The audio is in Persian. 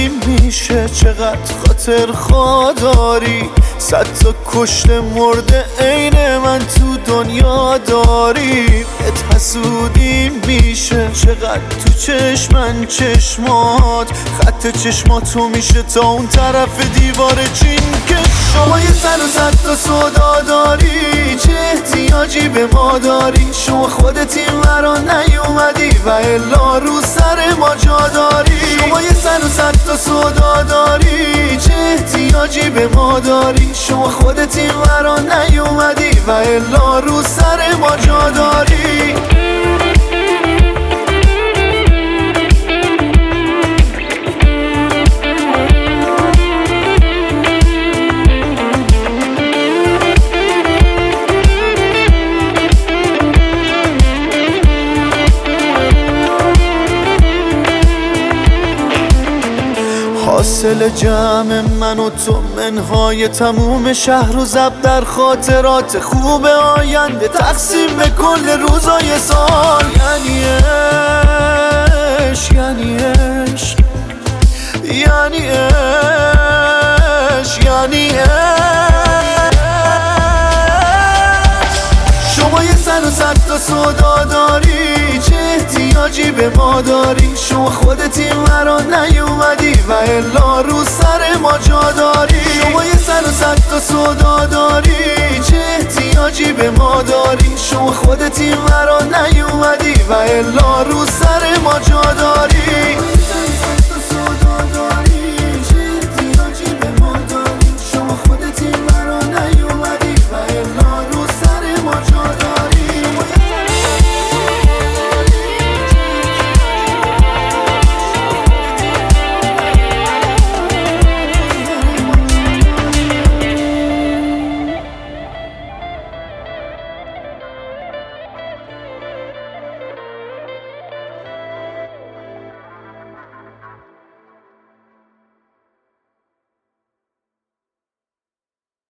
حسودیم میشه، چقدر خاطر خواه داری، 100 تا کشته مرده عین من تو دنیا داری. بهت حسودیم میشه، چقدر تو چشمن چشمات، خط چشماتو میشه تا اون طرف دیوار چین که شما یه سر و 100 تا سودا داری، چه احتیاجی به ما داری؟ شما خودت این ورا نیومدی و الا رو سر ما جا داری. شما یه سر و 100 تا سودا داری، چه احتیاجی به ما داری؟ شما خودت این ورا نیومدی و الا رو سر ما جا داری. حاصل جمع من و تو منهای تموم شهر و ضبط در خاطرات خوب آینده، تقسیم به کل روزای سال. یعنی عشق، یعنی عشق، یعنی عشق، یعنی عشق. شما یه سر و 100 تا سودا داری، چه احتیاجی به ما داری؟ شما خودت این ورا نیومدی و الا رو سر ما جا داری. شما یه سر و 100 تا سودا داری، چه احتیاجی به ما داری؟ شما خودت این ورا نیومدی و الا رو سر ما جا داری.